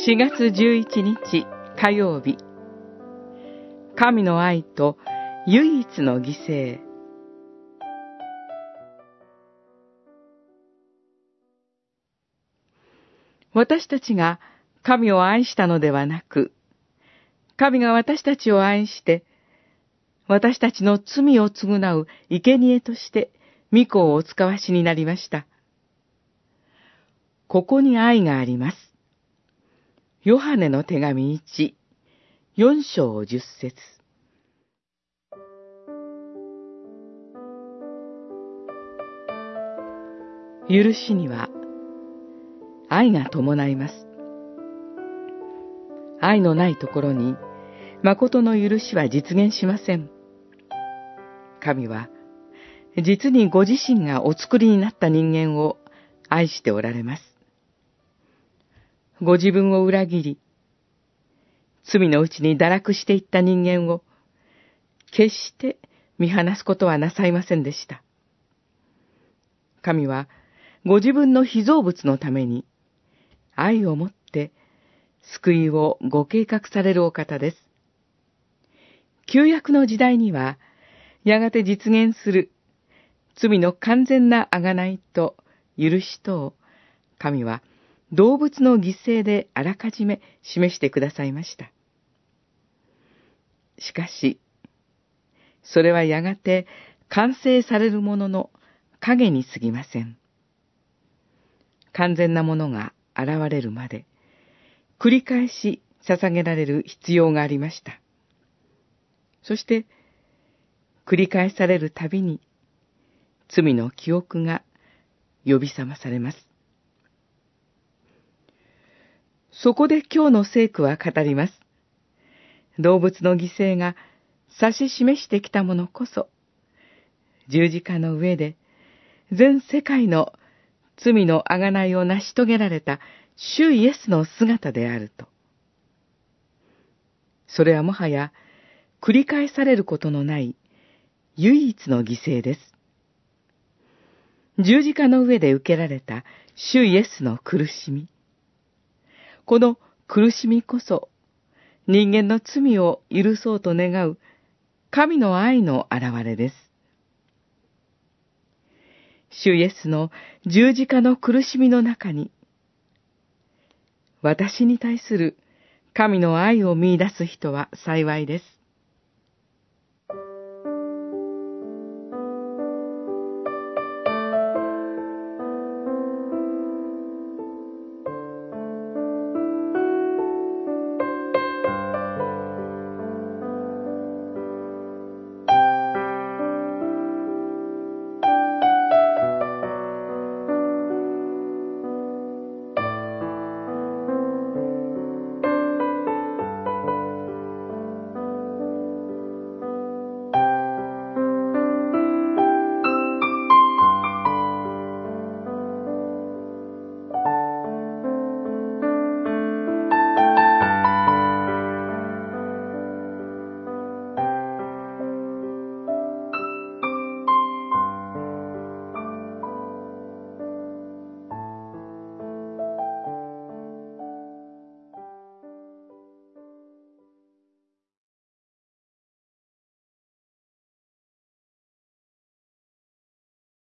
4月11日火曜日、神の愛と唯一の犠牲。私たちが神を愛したのではなく、神が私たちを愛して、私たちの罪を償う生贄として御子をお使わしになりました。ここに愛があります。ヨハネの手紙1、4章10節。許しには愛が伴います。愛のないところに誠の許しは実現しません。神は実にご自身がお作りになった人間を愛しておられます。ご自分を裏切り、罪のうちに堕落していった人間を決して見放すことはなさいませんでした。神はご自分の被造物のために愛をもって救いをご計画されるお方です。旧約の時代にはやがて実現する罪の完全な贖いと許しとを神は動物の犠牲であらかじめ示してくださいました。しかし、それはやがて完成されるものの影に過ぎません。完全なものが現れるまで、繰り返し捧げられる必要がありました。そして、繰り返されるたびに、罪の記憶が呼び覚まされます。そこで今日の聖句は語ります。動物の犠牲が指し示してきたものこそ、十字架の上で全世界の罪の贖いを成し遂げられた主イエスの姿であると。それはもはや繰り返されることのない唯一の犠牲です。十字架の上で受けられた主イエスの苦しみ。この苦しみこそ人間の罪を許そうと願う神の愛の現れです。主イエスの十字架の苦しみの中に、私に対する神の愛を見出す人は幸いです。